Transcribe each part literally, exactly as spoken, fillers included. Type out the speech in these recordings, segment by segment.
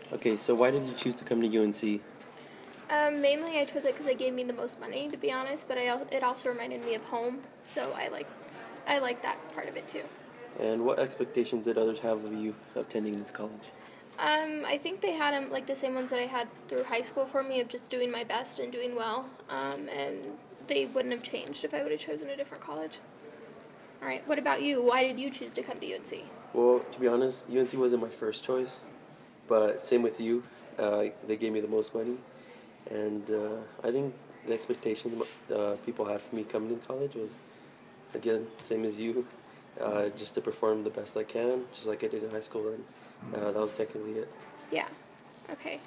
Okay, so why did you choose to come to U N C? Um, mainly I chose it because it gave me the most money, to be honest, but I, it also reminded me of home, so I like I like that part of it too. And what expectations did others have of you attending this college? Um, I think they had them like the same ones that I had through high school for me of just doing my best and doing well, um, and they wouldn't have changed if I would have chosen a different college. All right, what about you? Why did you choose to come to U N C? Well, to be honest, U N C wasn't my first choice, but same with you. Uh, they gave me the most money, and uh, I think the expectations uh, people had for me coming to college was, again, same as you, uh, just to perform the best I can, just like I did in high school, and uh, that was technically it. Yeah. Okay.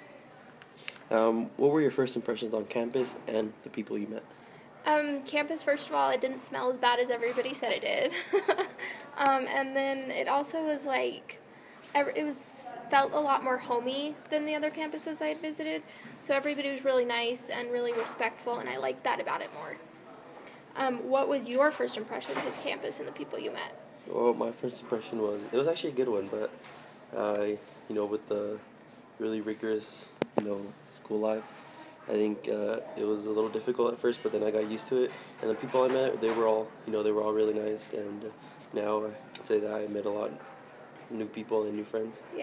Um, what were your first impressions on campus and the people you met? Um, campus, first of all, it didn't smell as bad as everybody said it did. um, and then it also was like, it was felt a lot more homey than the other campuses I had visited. So everybody was really nice and really respectful, and I liked that about it more. Um, what was your first impressions of campus and the people you met? Well, my first impression was, it was actually a good one, but, uh, you know, with the really rigorous, you know, school life, I think uh, it was a little difficult at first, but then I got used to it. And the people I met, they were all, you know, they were all really nice. And now I'd say that I met a lot of new people and new friends. Yeah.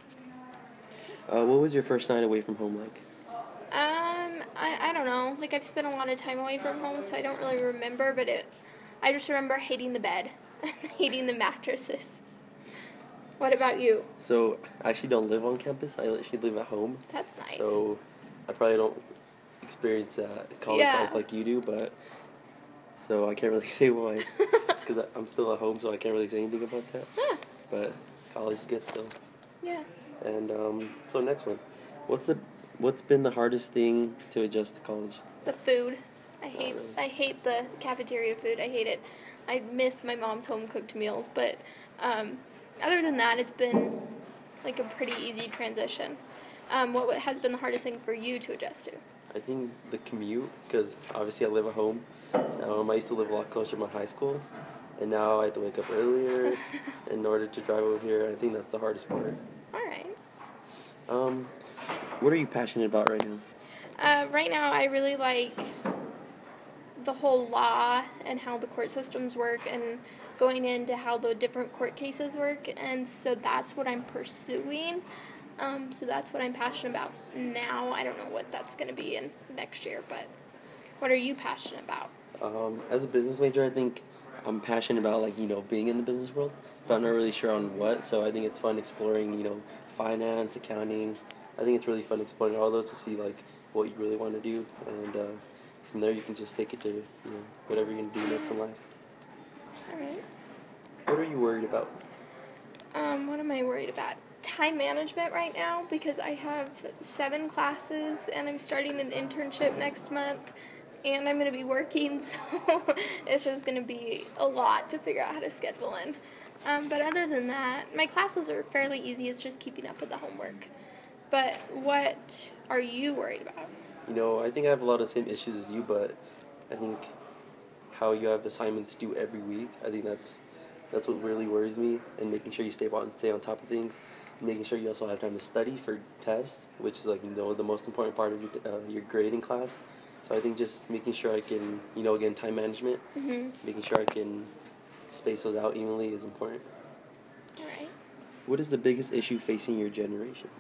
Uh, what was your first night away from home like? Um, I, I don't know. Like, I've spent a lot of time away from home, so I don't really remember, but it, I just remember hating the bed and hating the mattresses. What about you? So, I actually don't live on campus. I actually live at home. That's nice. So, I probably don't experience uh, college Yeah. life like you do, but so I can't really say why, because I'm still at home, so I can't really say anything about that. Huh. But college is good still. Yeah. And um, so next one, what's the what's been the hardest thing to adjust to college? The food. I hate really. I hate the cafeteria food. I hate it. I miss my mom's home cooked meals, but um, other than that, it's been like a pretty easy transition. Um, what has been the hardest thing for you to adjust to? I think the commute, because obviously I live at home. Um, I used to live a lot closer to my high school, and now I have to wake up earlier in order to drive over here. I think that's the hardest part. All right. Um, what are you passionate about right now? Uh, right now, I really like the whole law and how the court systems work and going into how the different court cases work, and so that's what I'm pursuing. Um, so that's what I'm passionate about now. I don't know what that's going to be in next year, but what are you passionate about? Um, as a business major, I think I'm passionate about, like, you know, being in the business world, but I'm not really sure on what, so I think it's fun exploring, you know, finance, accounting. I think it's really fun exploring all those to see, like, what you really want to do, and uh, from there you can just take it to, you know, whatever you're going to do next in life. All right. What are you worried about? Um, what am I worried about? Time management right now, because I have seven classes and I'm starting an internship next month and I'm going to be working, so it's just going to be a lot to figure out how to schedule in. Um, but other than that, my classes are fairly easy. It's just keeping up with the homework. But what are you worried about? You know, I think I have a lot of the same issues as you, but I think how you have assignments due every week, I think that's that's what really worries me, and making sure you stay on stay on top of things, making sure you also have time to study for tests, which is, like, you know, the most important part of your, uh, your grading class. So I think just making sure I can, you know, again, time management, Mm-hmm. making sure I can space those out evenly is important. All right. What is the biggest issue facing your generation?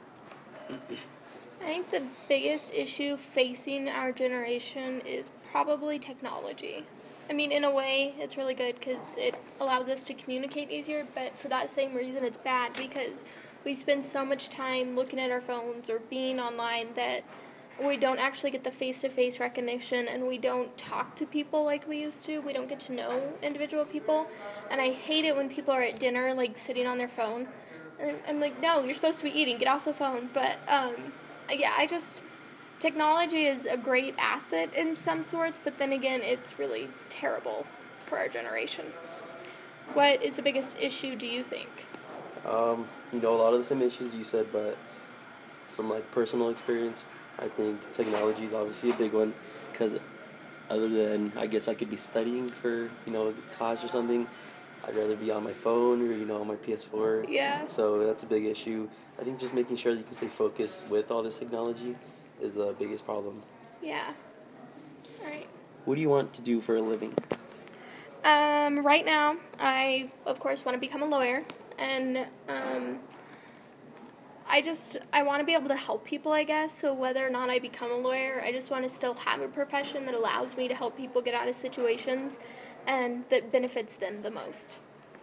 I think the biggest issue facing our generation is probably technology. I mean, in a way, it's really good because it allows us to communicate easier, but for that same reason, it's bad because we spend so much time looking at our phones or being online that we don't actually get the face-to-face recognition and we don't talk to people like we used to. We don't get to know individual people, and I hate it when people are at dinner, like, sitting on their phone. And I'm like, no, you're supposed to be eating. Get off the phone. But, um, yeah, I just... Technology is a great asset in some sorts, but then again, it's really terrible for our generation. What is the biggest issue, do you think? Um, you know, a lot of the same issues you said, but from, like, personal experience, I think technology is obviously a big one, because other than, I guess I could be studying for, you know, class or something, I'd rather be on my phone or, you know, on my P S four. Yeah. So that's a big issue. I think just making sure that you can stay focused with all this technology is the biggest problem. Yeah. All right. What do you want to do for a living? Um, right now, I, of course, want to become a lawyer, and um, I just, I want to be able to help people, I guess, so whether or not I become a lawyer, I just want to still have a profession that allows me to help people get out of situations and that benefits them the most.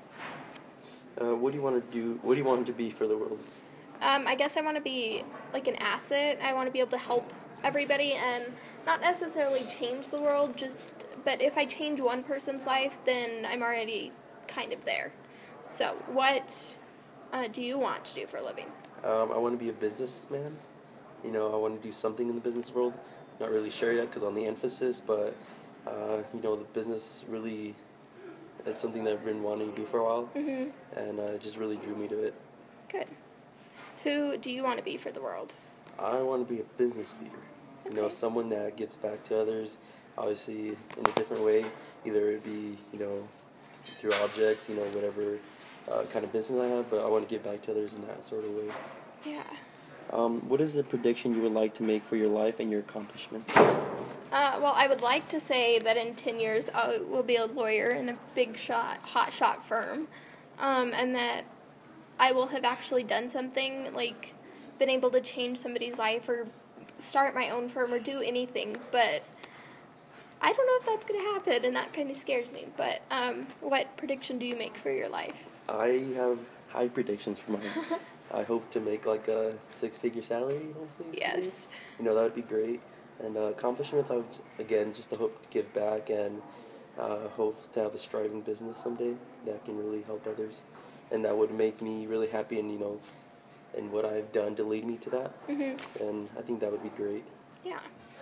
Uh, what do you want to do? What do you want to be for the world? Um, I guess I want to be, like, an asset. I want to be able to help everybody and not necessarily change the world, just, but if I change one person's life, then I'm already kind of there. So what uh, do you want to do for a living? Um, I want to be a businessman. You know, I want to do something in the business world. Not really sure yet because on the emphasis, but, uh, you know, the business really, it's something that I've been wanting to do for a while. Mm-hmm. And uh, it just really drew me to it. Good. Who do you want to be for the world? I want to be a business leader. You know, Okay. someone that gives back to others, obviously in a different way. Either it be, you know, through objects, you know, whatever uh, kind of business I have, but I want to give back to others in that sort of way. Yeah. Um, what is a prediction you would like to make for your life and your accomplishments? Uh, well, I would like to say that in ten years I will be a lawyer in a big shot, hot shot firm, um, and that I will have actually done something, like been able to change somebody's life or start my own firm or do anything, but I don't know if that's going to happen, and that kind of scares me. But um, what prediction do you make for your life? I have high predictions for mine. I hope to make like a six-figure salary, hopefully. someday. Yes. You know, that would be great. And uh, accomplishments, I would, again, just to hope to give back and uh, hope to have a striving business someday that can really help others. And that would make me really happy and, you know, and what I've done to lead me to that. Mm-hmm. And I think that would be great. Yeah.